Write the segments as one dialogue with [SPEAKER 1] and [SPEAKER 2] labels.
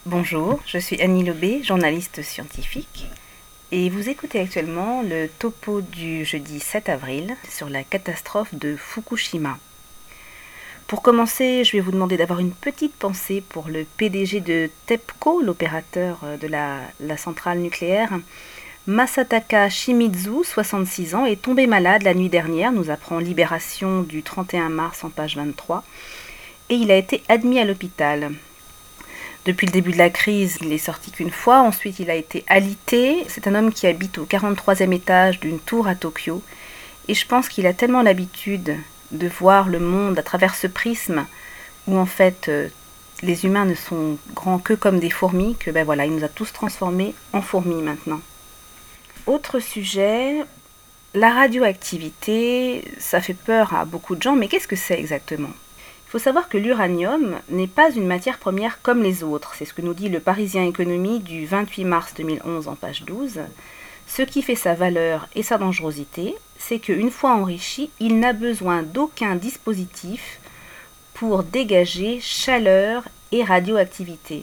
[SPEAKER 1] Bonjour, je suis Annie Lobé, journaliste scientifique, et vous écoutez actuellement le topo du jeudi 7 avril sur la catastrophe de Fukushima. Pour commencer, je vais vous demander d'avoir une petite pensée pour le PDG de TEPCO, l'opérateur de la centrale nucléaire. Masataka Shimizu, 66 ans, est tombé malade la nuit dernière, nous apprend Libération du 31 mars en page 23, et il a été admis à l'hôpital. Depuis le début de la crise, il est sorti qu'une fois, ensuite il a été alité. C'est un homme qui habite au 43e étage d'une tour à Tokyo, et je pense qu'il a tellement l'habitude de voir le monde à travers ce prisme, où en fait les humains ne sont grands que comme des fourmis, que voilà, il nous a tous transformés en fourmis maintenant. Autre sujet, la radioactivité, ça fait peur à beaucoup de gens, mais qu'est-ce que c'est exactement ? Il faut savoir que l'uranium n'est pas une matière première comme les autres. C'est ce que nous dit le Parisien Économie du 28 mars 2011 en page 12. Ce qui fait sa valeur et sa dangerosité, c'est qu'une fois enrichi, il n'a besoin d'aucun dispositif pour dégager chaleur et radioactivité.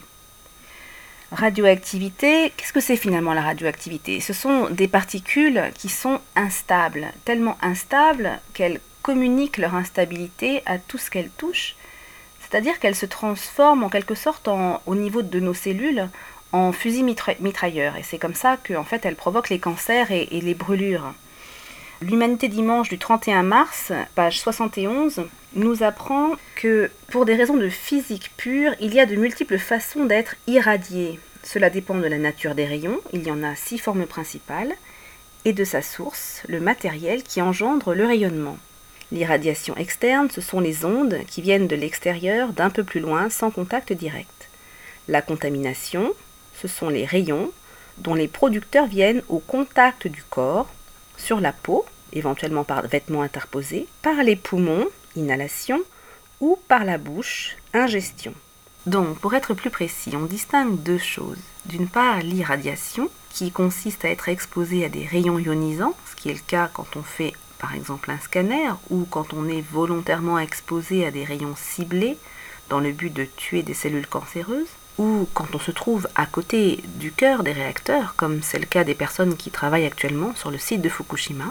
[SPEAKER 1] Radioactivité, qu'est-ce que c'est finalement la radioactivité ? Ce sont des particules qui sont instables, tellement instables qu'elles communiquent leur instabilité à tout ce qu'elles touchent, c'est-à-dire qu'elles se transforment en quelque sorte au niveau de nos cellules en fusils mitrailleurs, et c'est comme ça qu'en fait elles provoquent les cancers et les brûlures. L'Humanité dimanche du 31 mars, page 71, nous apprend que pour des raisons de physique pure, il y a de multiples façons d'être irradié. Cela dépend de la nature des rayons, il y en a 6 formes principales, et de sa source, le matériel qui engendre le rayonnement. L'irradiation externe, ce sont les ondes qui viennent de l'extérieur d'un peu plus loin sans contact direct. La contamination, ce sont les rayons dont les producteurs viennent au contact du corps, sur la peau, éventuellement par vêtements interposés, par les poumons, inhalation, ou par la bouche, ingestion. Donc, pour être plus précis, on distingue deux choses. D'une part, l'irradiation, qui consiste à être exposé à des rayons ionisants, ce qui est le cas quand on fait par exemple un scanner, ou quand on est volontairement exposé à des rayons ciblés dans le but de tuer des cellules cancéreuses, ou quand on se trouve à côté du cœur des réacteurs, comme c'est le cas des personnes qui travaillent actuellement sur le site de Fukushima,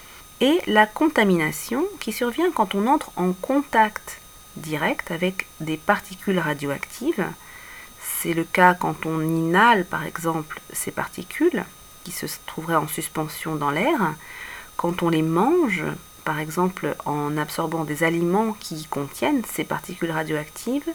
[SPEAKER 1] et la contamination qui survient quand on entre en contact direct avec des particules radioactives. C'est le cas quand on inhale par exemple ces particules qui se trouveraient en suspension dans l'air, quand on les mange, par exemple en absorbant des aliments qui contiennent ces particules radioactives,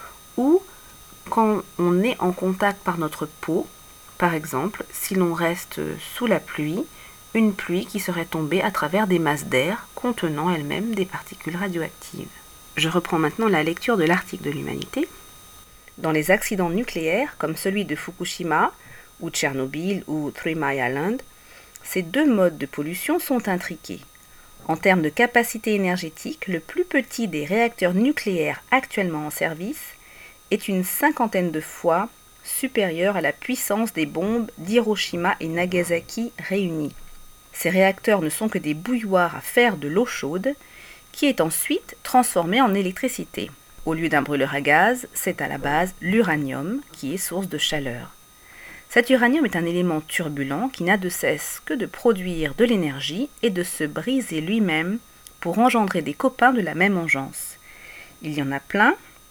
[SPEAKER 1] ou quand on est en contact par notre peau, par exemple si l'on reste sous la pluie, une pluie qui serait tombée à travers des masses d'air contenant elles-mêmes des particules radioactives. Je reprends maintenant la lecture de l'article de l'Humanité. Dans les accidents nucléaires, comme celui de Fukushima, ou Tchernobyl, ou Three Mile Island, ces deux modes de pollution sont intriqués. En termes de capacité énergétique, le plus petit des réacteurs nucléaires actuellement en service est une 50aine de fois supérieur à la puissance des bombes d'Hiroshima et Nagasaki réunies. Ces réacteurs ne sont que des bouilloires à faire de l'eau chaude, qui est ensuite transformée en électricité. Au lieu d'un brûleur à gaz, c'est à la base l'uranium qui est source de chaleur. Cet uranium est un élément turbulent qui n'a de cesse que de produire de l'énergie et de se briser lui-même pour engendrer des copains de la même engeance. Il y en a plein,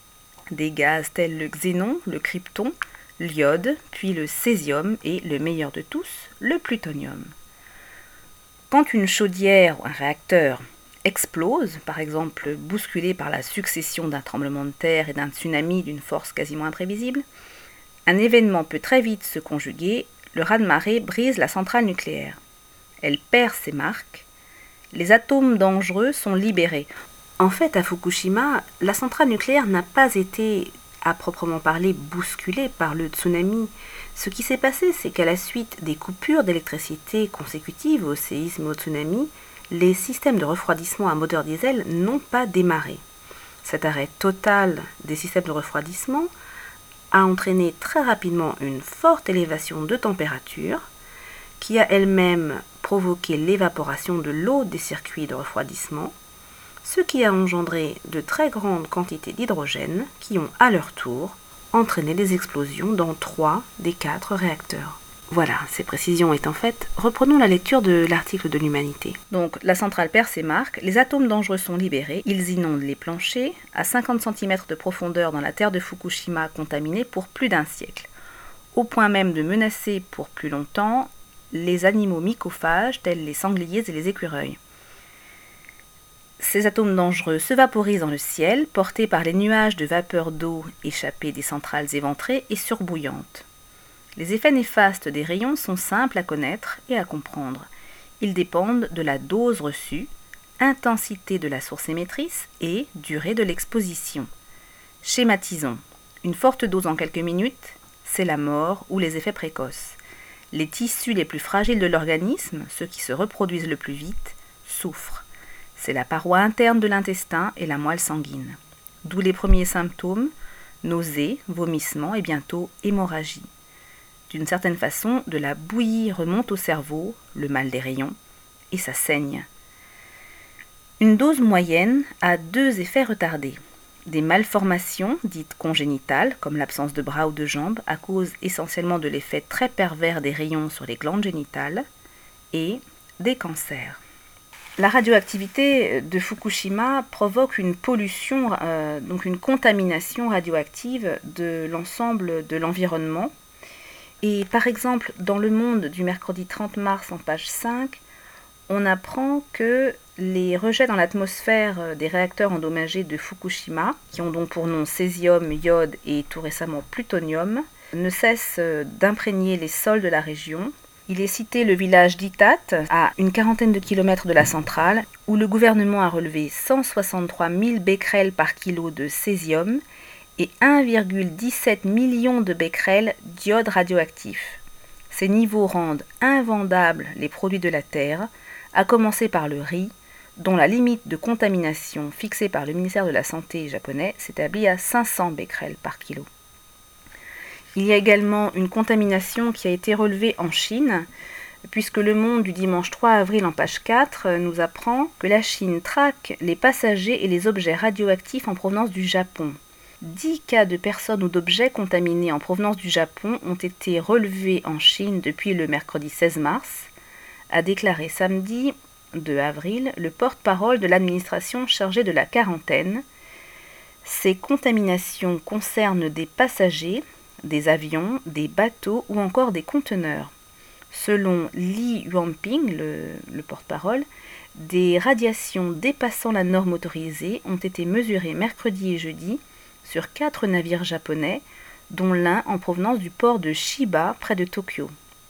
[SPEAKER 1] des gaz tels le xénon, le krypton, l'iode, puis le césium et, le meilleur de tous, le plutonium. Quand une chaudière ou un réacteur explose, par exemple bousculé par la succession d'un tremblement de terre et d'un tsunami d'une force quasiment imprévisible, un événement peut très vite se conjuguer, le raz-de-marée brise la centrale nucléaire. Elle perd ses marques, les atomes dangereux sont libérés. En fait, à Fukushima, la centrale nucléaire n'a pas été, à proprement parler, bousculée par le tsunami. Ce qui s'est passé, c'est qu'à la suite des coupures d'électricité consécutives au séisme et au tsunami, les systèmes de refroidissement à moteur diesel n'ont pas démarré. Cet arrêt total des systèmes de refroidissement a entraîné très rapidement une forte élévation de température qui a elle-même provoqué l'évaporation de l'eau des circuits de refroidissement, ce qui a engendré de très grandes quantités d'hydrogène qui ont à leur tour entraîné des explosions dans 3 des 4 réacteurs. Voilà, ces précisions étant faites, reprenons la lecture de l'article de l'Humanité. Donc, la centrale perd ses marques, les atomes dangereux sont libérés, ils inondent les planchers, à 50 cm de profondeur dans la terre de Fukushima contaminée pour plus d'1 siècle, au point même de menacer pour plus longtemps les animaux mycophages tels les sangliers et les écureuils. Ces atomes dangereux se vaporisent dans le ciel, portés par les nuages de vapeur d'eau échappés des centrales éventrées et surbouillantes. Les effets néfastes des rayons sont simples à connaître et à comprendre. Ils dépendent de la dose reçue, intensité de la source émettrice et durée de l'exposition. Schématisons. Une forte dose en quelques minutes, c'est la mort ou les effets précoces. Les tissus les plus fragiles de l'organisme, ceux qui se reproduisent le plus vite, souffrent. C'est la paroi interne de l'intestin et la moelle sanguine. D'où les premiers symptômes, nausées, vomissements et bientôt hémorragie. D'une certaine façon, de la bouillie remonte au cerveau, le mal des rayons, et ça saigne. Une dose moyenne a 2 effets retardés. Des malformations, dites congénitales, comme l'absence de bras ou de jambes, à cause essentiellement de l'effet très pervers des rayons sur les glandes génitales, et des cancers. La radioactivité de Fukushima provoque une pollution, donc une contamination radioactive de l'ensemble de l'environnement. Et par exemple, dans Le Monde du mercredi 30 mars en page 5, on apprend que les rejets dans l'atmosphère des réacteurs endommagés de Fukushima, qui ont donc pour nom césium, iode et tout récemment plutonium, ne cessent d'imprégner les sols de la région. Il est cité le village d'Itat, à une quarantaine de kilomètres de la centrale, où le gouvernement a relevé 163 000 becquerels par kilo de césium et 1,17 million de becquerels d'iode radioactif. Ces niveaux rendent invendables les produits de la Terre, à commencer par le riz, dont la limite de contamination fixée par le ministère de la Santé japonais s'établit à 500 becquerels par kilo. Il y a également une contamination qui a été relevée en Chine, puisque Le Monde du dimanche 3 avril en page 4 nous apprend que la Chine traque les passagers et les objets radioactifs en provenance du Japon. 10 cas de personnes ou d'objets contaminés en provenance du Japon ont été relevés en Chine depuis le mercredi 16 mars, a déclaré samedi 2 avril le porte-parole de l'administration chargée de la quarantaine. Ces contaminations concernent des passagers, des avions, des bateaux ou encore des conteneurs. Selon Li Yuanping, le porte-parole, des radiations dépassant la norme autorisée ont été mesurées mercredi et jeudi sur 4 navires japonais, dont l'un en provenance du port de Chiba, près de Tokyo.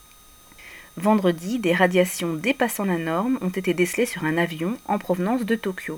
[SPEAKER 1] Vendredi, des radiations dépassant la norme ont été décelées sur un avion en provenance de Tokyo.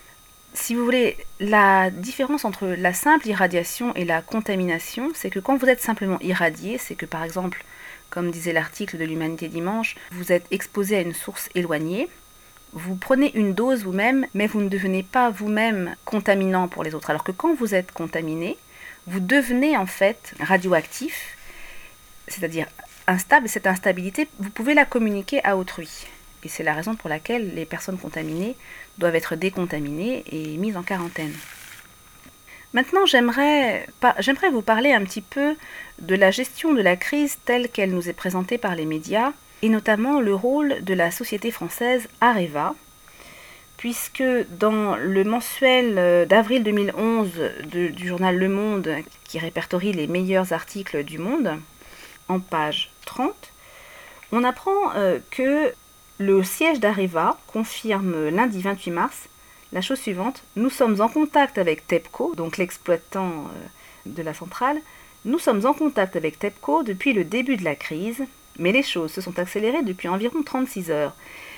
[SPEAKER 1] Si vous voulez, la différence entre la simple irradiation et la contamination, c'est que quand vous êtes simplement irradié, c'est que par exemple, comme disait l'article de l'Humanité dimanche, vous êtes exposé à une source éloignée, vous prenez une dose vous-même, mais vous ne devenez pas vous-même contaminant pour les autres. Alors que quand vous êtes contaminé, vous devenez en fait radioactif, c'est-à-dire instable. Cette instabilité, vous pouvez la communiquer à autrui. Et c'est la raison pour laquelle les personnes contaminées doivent être décontaminées et mises en quarantaine. Maintenant, j'aimerais vous parler un petit peu de la gestion de la crise telle qu'elle nous est présentée par les médias, et notamment le rôle de la société française Areva, puisque dans le mensuel d'avril 2011 du journal Le Monde, qui répertorie les meilleurs articles du monde, en page 30, on apprend que le siège d'Areva confirme lundi 28 mars la chose suivante: nous sommes en contact avec TEPCO, donc l'exploitant de la centrale, nous sommes en contact avec TEPCO depuis le début de la crise, mais les choses se sont accélérées depuis environ 36 heures.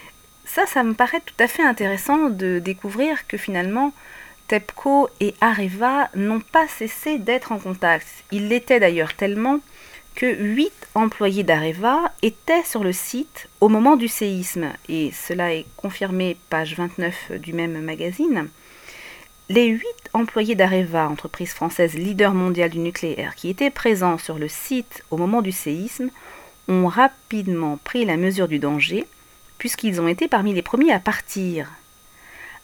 [SPEAKER 1] Ça me paraît tout à fait intéressant de découvrir que finalement TEPCO et Areva n'ont pas cessé d'être en contact. Ils l'étaient d'ailleurs tellement que 8 employés d'Areva étaient sur le site au moment du séisme, et cela est confirmé page 29 du même magazine. Les 8 employés d'Areva, entreprise française leader mondial du nucléaire, qui étaient présents sur le site au moment du séisme, ont rapidement pris la mesure du danger, puisqu'ils ont été parmi les premiers à partir.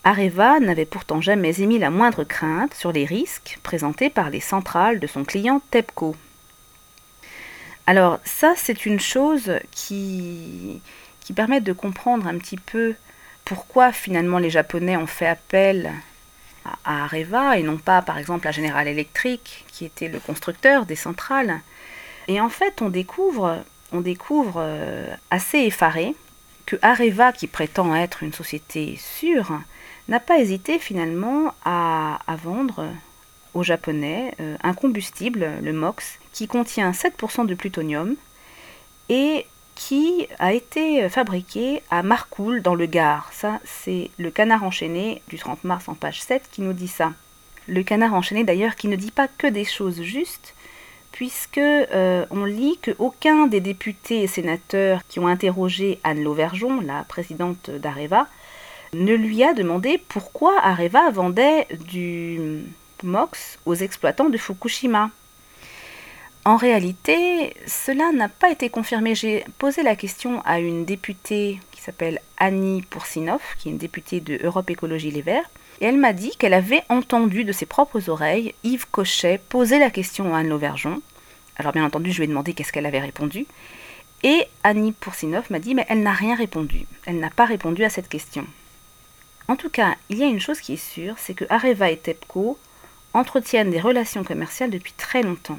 [SPEAKER 1] Areva n'avait pourtant jamais émis la moindre crainte sur les risques présentés par les centrales de son client TEPCO. Alors ça, c'est une chose qui permet de comprendre un petit peu pourquoi finalement les Japonais ont fait appel à Areva et non pas par exemple à General Electric qui était le constructeur des centrales. Et en fait on découvre assez effaré que Areva, qui prétend être une société sûre, n'a pas hésité finalement à vendre aux Japonais un combustible, le MOX, qui contient 7% de plutonium et qui a été fabriqué à Marcoule dans le Gard. Ça, c'est le Canard enchaîné du 30 mars en page 7 qui nous dit ça. Le Canard enchaîné d'ailleurs qui ne dit pas que des choses justes, puisque on lit qu'aucun des députés et sénateurs qui ont interrogé Anne Lauvergeon, la présidente d'Areva, ne lui a demandé pourquoi Areva vendait du MOX aux exploitants de Fukushima. En réalité, cela n'a pas été confirmé. J'ai posé la question à une députée qui s'appelle Annie Poursinov, qui est une députée de Europe Écologie Les Verts, et elle m'a dit qu'elle avait entendu de ses propres oreilles Yves Cochet poser la question à Anne Lauvergeon. Alors bien entendu, je lui ai demandé qu'est-ce qu'elle avait répondu, et Annie Poursinov m'a dit mais elle n'a rien répondu. Elle n'a pas répondu à cette question. En tout cas, il y a une chose qui est sûre, c'est que Areva et TEPCO entretiennent des relations commerciales depuis très longtemps.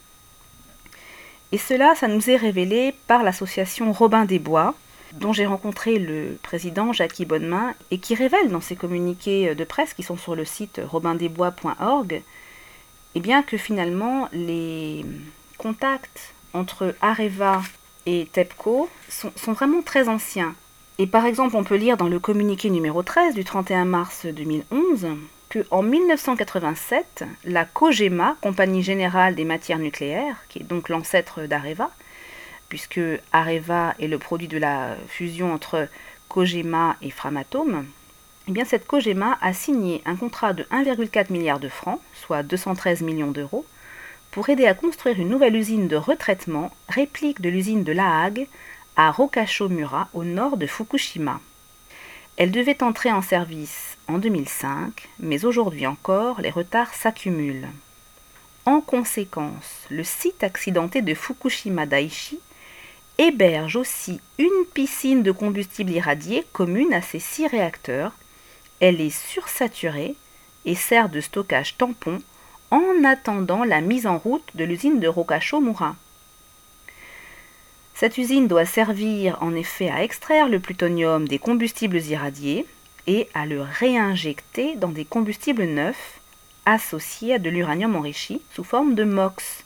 [SPEAKER 1] Et cela, ça nous est révélé par l'association Robin des Bois, dont j'ai rencontré le président Jacky Bonnemain, et qui révèle dans ses communiqués de presse qui sont sur le site robindesbois.org, eh bien que finalement les contacts entre Areva et TEPCO sont vraiment très anciens. Et par exemple, on peut lire dans le communiqué numéro 13 du 31 mars 2011 qu'en 1987, la COGEMA, Compagnie Générale des Matières Nucléaires, qui est donc l'ancêtre d'Areva, puisque Areva est le produit de la fusion entre COGEMA et Framatome, eh bien cette COGEMA a signé un contrat de 1,4 milliard de francs, soit 213 millions d'euros, pour aider à construire une nouvelle usine de retraitement, réplique de l'usine de La Hague, à Rokashomura, au nord de Fukushima. Elle devait entrer en service en 2005, mais aujourd'hui encore, les retards s'accumulent. En conséquence, le site accidenté de Fukushima Daiichi héberge aussi une piscine de combustible irradié commune à ces 6 réacteurs. Elle est sursaturée et sert de stockage tampon en attendant la mise en route de l'usine de Rokashomura. Cette usine doit servir en effet à extraire le plutonium des combustibles irradiés et à le réinjecter dans des combustibles neufs associés à de l'uranium enrichi sous forme de MOX.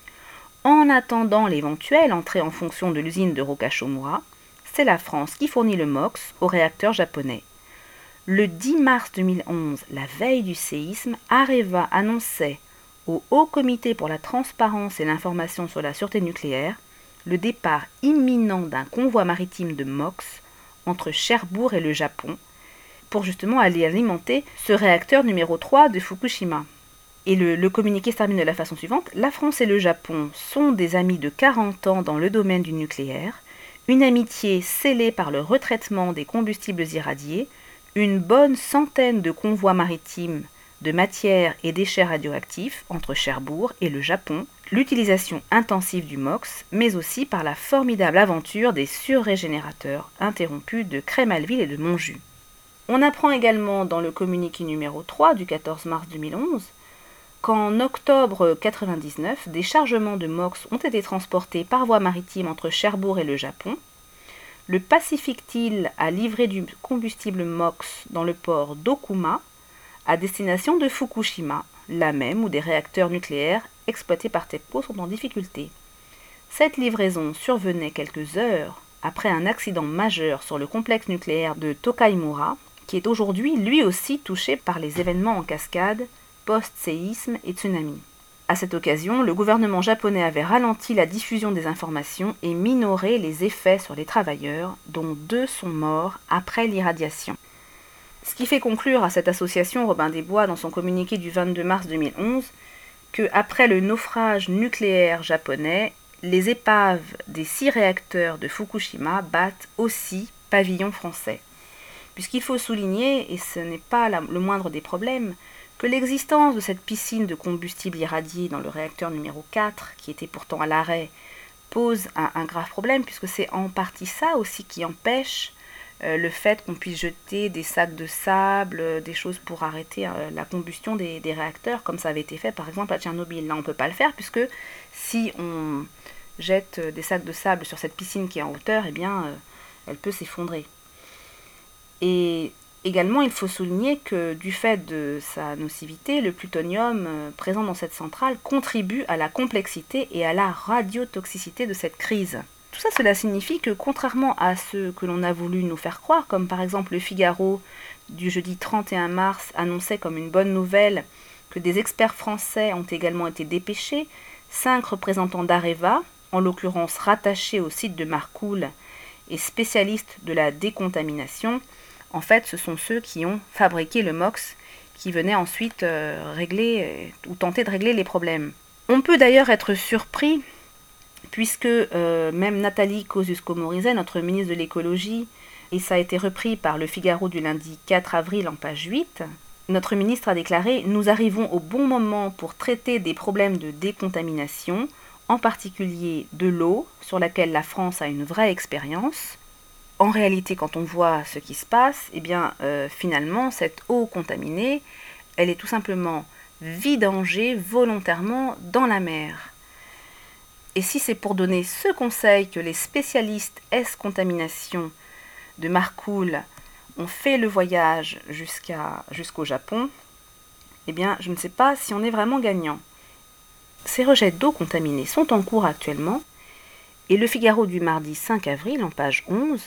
[SPEAKER 1] En attendant l'éventuelle entrée en fonction de l'usine de Rokashomura, c'est la France qui fournit le MOX aux réacteurs japonais. Le 10 mars 2011, la veille du séisme, Areva annonçait au Haut Comité pour la transparence et l'information sur la sûreté nucléaire le départ imminent d'un convoi maritime de MOX entre Cherbourg et le Japon pour justement aller alimenter ce réacteur numéro 3 de Fukushima. Et le communiqué se termine de la façon suivante. La France et le Japon sont des amis de 40 ans dans le domaine du nucléaire, une amitié scellée par le retraitement des combustibles irradiés, une bonne centaine de convois maritimes de matières et déchets radioactifs entre Cherbourg et le Japon, l'utilisation intensive du MOX, mais aussi par la formidable aventure des surrégénérateurs interrompus de Crémalville et de Montjus. On apprend également dans le communiqué numéro 3 du 14 mars 2011 qu'en octobre 1999, des chargements de MOX ont été transportés par voie maritime entre Cherbourg et le Japon. Le Pacific Steel a livré du combustible MOX dans le port d'Okuma à destination de Fukushima, là même où des réacteurs nucléaires exploités par TEPCO sont en difficulté. Cette livraison survenait quelques heures après un accident majeur sur le complexe nucléaire de Tokaimura, qui est aujourd'hui lui aussi touché par les événements en cascade, post-séisme et tsunami. À cette occasion, le gouvernement japonais avait ralenti la diffusion des informations et minoré les effets sur les travailleurs, dont 2 sont morts après l'irradiation. Ce qui fait conclure à cette association Robin des Bois dans son communiqué du 22 mars 2011 que, après le naufrage nucléaire japonais, les épaves des 6 réacteurs de Fukushima battent aussi pavillon français. puisqu'il faut souligner, et ce n'est pas le moindre des problèmes, que l'existence de cette piscine de combustible irradié dans le réacteur numéro 4, qui était pourtant à l'arrêt, pose un grave problème, puisque c'est en partie ça aussi qui empêche le fait qu'on puisse jeter des sacs de sable, des choses pour arrêter la combustion des réacteurs, comme ça avait été fait par exemple à Tchernobyl. Là, on ne peut pas le faire, puisque si on jette des sacs de sable sur cette piscine qui est en hauteur, eh bien, elle peut s'effondrer. Et également, il faut souligner que du fait de sa nocivité, le plutonium présent dans cette centrale contribue à la complexité et à la radiotoxicité de cette crise. Tout ça, cela signifie que contrairement à ce que l'on a voulu nous faire croire, comme par exemple le Figaro du jeudi 31 mars annonçait comme une bonne nouvelle que des experts français ont également été dépêchés, 5 représentants d'Areva, en l'occurrence rattachés au site de Marcoule et spécialistes de la décontamination, en fait, ce sont ceux qui ont fabriqué le MOX, qui venaient ensuite régler ou tenter de régler les problèmes. On peut d'ailleurs être surpris, puisque même Nathalie Kosciusko-Morizet, notre ministre de l'écologie, et ça a été repris par le Figaro du lundi 4 avril en page 8, notre ministre a déclaré « Nous arrivons au bon moment pour traiter des problèmes de décontamination, en particulier de l'eau, sur laquelle la France a une vraie expérience. » En réalité, quand on voit ce qui se passe, eh bien, finalement, cette eau contaminée, elle est tout simplement vidangée volontairement dans la mer. Et si c'est pour donner ce conseil que les spécialistes S-contamination de Marcoule ont fait le voyage jusqu'au Japon, eh bien, je ne sais pas si on est vraiment gagnant. Ces rejets d'eau contaminée sont en cours actuellement, et le Figaro du mardi 5 avril, en page 11,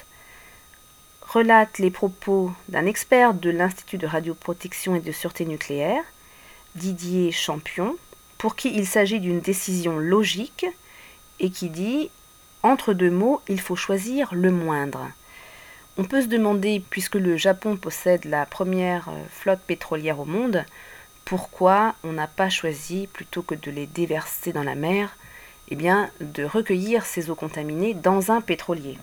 [SPEAKER 1] relate les propos d'un expert de l'Institut de radioprotection et de sûreté nucléaire, Didier Champion, pour qui il s'agit d'une décision logique et qui dit « Entre deux mots, il faut choisir le moindre ». On peut se demander, puisque le Japon possède la première flotte pétrolière au monde, pourquoi on n'a pas choisi, plutôt que de les déverser dans la mer, eh bien, de recueillir ces eaux contaminées dans un pétrolier.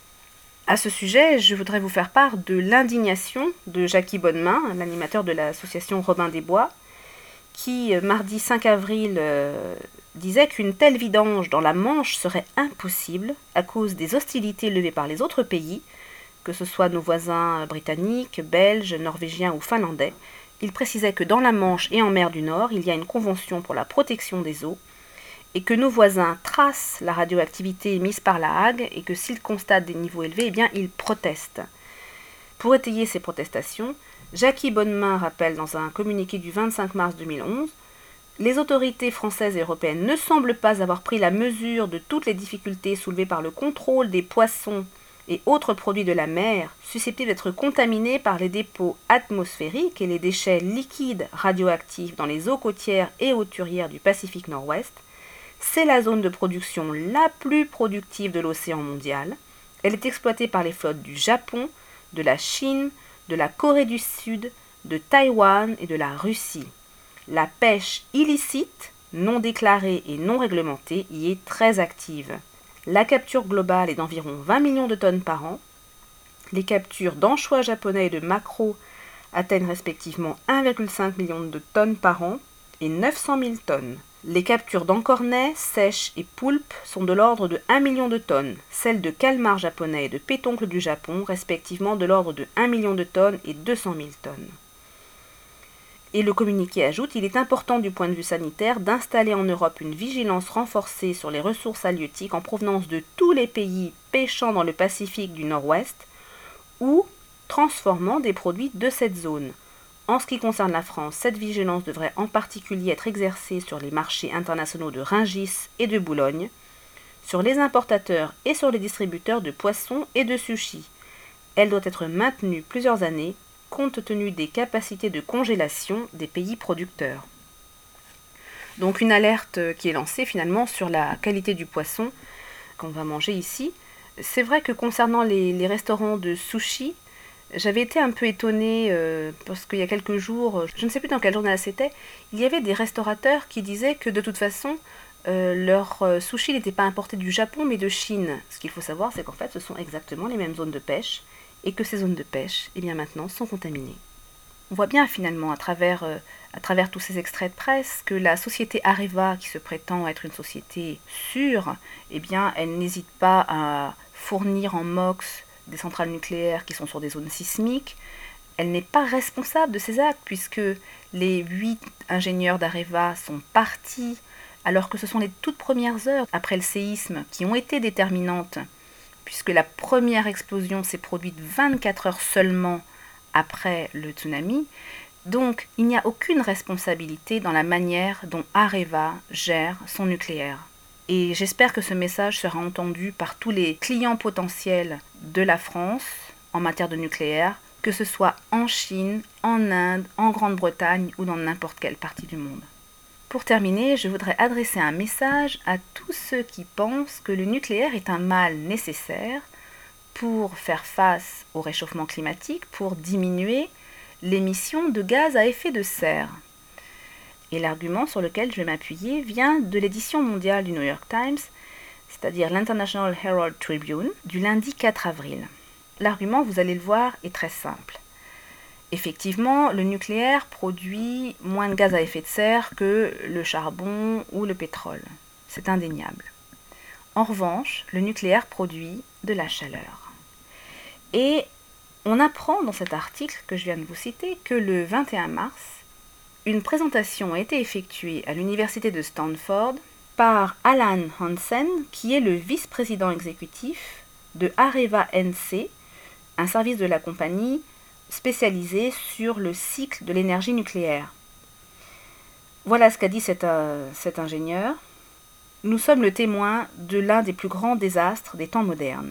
[SPEAKER 1] À ce sujet, je voudrais vous faire part de l'indignation de Jacky Bonnemain, l'animateur de l'association Robin des Bois, qui, mardi 5 avril, disait qu'une telle vidange dans la Manche serait impossible à cause des hostilités levées par les autres pays, que ce soit nos voisins britanniques, belges, norvégiens ou finlandais. Il précisait que dans la Manche et en mer du Nord, il y a une convention pour la protection des eaux, et que nos voisins tracent la radioactivité émise par la Hague et que s'ils constatent des niveaux élevés, eh bien, ils protestent. Pour étayer ces protestations, Jacky Bonnemain rappelle dans un communiqué du 25 mars 2011 « Les autorités françaises et européennes ne semblent pas avoir pris la mesure de toutes les difficultés soulevées par le contrôle des poissons et autres produits de la mer susceptibles d'être contaminés par les dépôts atmosphériques et les déchets liquides radioactifs dans les eaux côtières et hauturières du Pacifique Nord-Ouest. C'est la zone de production la plus productive de l'océan mondial. Elle est exploitée par les flottes du Japon, de la Chine, de la Corée du Sud, de Taïwan et de la Russie. La pêche illicite, non déclarée et non réglementée y est très active. La capture globale est d'environ 20 millions de tonnes par an. Les captures d'anchois japonais et de maquereaux atteignent respectivement 1,5 million de tonnes par an et 900 000 tonnes. Les captures d'encornets, sèches et poulpes sont de l'ordre de 1 million de tonnes, celles de calmars japonais et de pétoncles du Japon, respectivement de l'ordre de 1 million de tonnes et 200 000 tonnes. Et le communiqué ajoute, il est important du point de vue sanitaire d'installer en Europe une vigilance renforcée sur les ressources halieutiques en provenance de tous les pays pêchant dans le Pacifique du Nord-Ouest ou transformant des produits de cette zone. En ce qui concerne la France, cette vigilance devrait en particulier être exercée sur les marchés internationaux de Rungis et de Boulogne, sur les importateurs et sur les distributeurs de poissons et de sushis. Elle doit être maintenue plusieurs années, compte tenu des capacités de congélation des pays producteurs. Donc une alerte qui est lancée finalement sur la qualité du poisson qu'on va manger ici. C'est vrai que concernant les restaurants de sushi, j'avais été un peu étonnée parce qu'il y a quelques jours, je ne sais plus dans quel journal c'était, il y avait des restaurateurs qui disaient que de toute façon, leur sushi n'était pas importé du Japon mais de Chine. Ce qu'il faut savoir, c'est qu'en fait, ce sont exactement les mêmes zones de pêche et que ces zones de pêche, eh bien maintenant, sont contaminées. On voit bien finalement à travers tous ces extraits de presse que la société Areva, qui se prétend être une société sûre, eh bien elle n'hésite pas à fournir en MOX des centrales nucléaires qui sont sur des zones sismiques. Elle n'est pas responsable de ces actes puisque les 8 ingénieurs d'Areva sont partis alors que ce sont les toutes premières heures après le séisme qui ont été déterminantes puisque la première explosion s'est produite 24 heures seulement après le tsunami. Donc, il n'y a aucune responsabilité dans la manière dont Areva gère son nucléaire. Et j'espère que ce message sera entendu par tous les clients potentiels de la France en matière de nucléaire, que ce soit en Chine, en Inde, en Grande-Bretagne ou dans n'importe quelle partie du monde. Pour terminer, je voudrais adresser un message à tous ceux qui pensent que le nucléaire est un mal nécessaire pour faire face au réchauffement climatique, pour diminuer l'émission de gaz à effet de serre. Et l'argument sur lequel je vais m'appuyer vient de l'édition mondiale du New York Times, c'est-à-dire l'International Herald Tribune, du lundi 4 avril. L'argument, vous allez le voir, est très simple. Effectivement, le nucléaire produit moins de gaz à effet de serre que le charbon ou le pétrole. C'est indéniable. En revanche, le nucléaire produit de la chaleur. Et on apprend dans cet article que je viens de vous citer que le 21 mars, une présentation a été effectuée à l'université de Stanford par Alan Hansen, qui est le vice-président exécutif de Areva NC, un service de la compagnie spécialisé sur le cycle de l'énergie nucléaire. Voilà ce qu'a dit cet ingénieur. Nous sommes le témoin de l'un des plus grands désastres des temps modernes.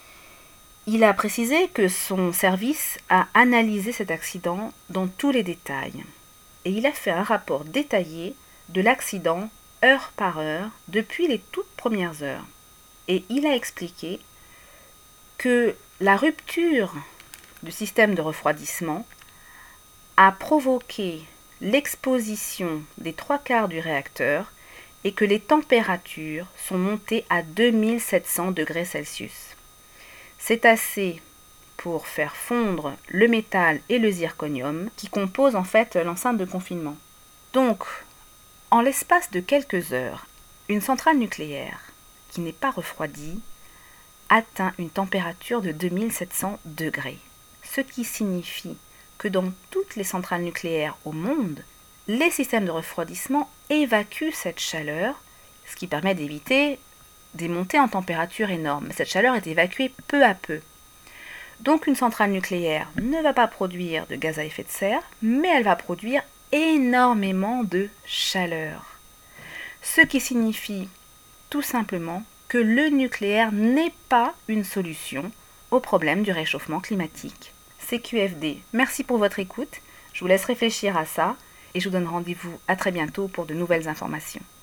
[SPEAKER 1] Il a précisé que son service a analysé cet accident dans tous les détails. Et il a fait un rapport détaillé de l'accident heure par heure depuis les toutes premières heures. Et il a expliqué que la rupture du système de refroidissement a provoqué l'exposition des 3/4 du réacteur et que les températures sont montées à 2700 degrés Celsius. C'est assez pour faire fondre le métal et le zirconium qui composent en fait l'enceinte de confinement. Donc, en l'espace de quelques heures, une centrale nucléaire qui n'est pas refroidie atteint une température de 2700 degrés. Ce qui signifie que dans toutes les centrales nucléaires au monde, les systèmes de refroidissement évacuent cette chaleur, ce qui permet d'éviter des montées en température énormes. Cette chaleur est évacuée peu à peu. Donc une centrale nucléaire ne va pas produire de gaz à effet de serre, mais elle va produire énormément de chaleur. Ce qui signifie tout simplement que le nucléaire n'est pas une solution au problème du réchauffement climatique. C'est QFD. Merci pour votre écoute. Je vous laisse réfléchir à ça et je vous donne rendez-vous à très bientôt pour de nouvelles informations.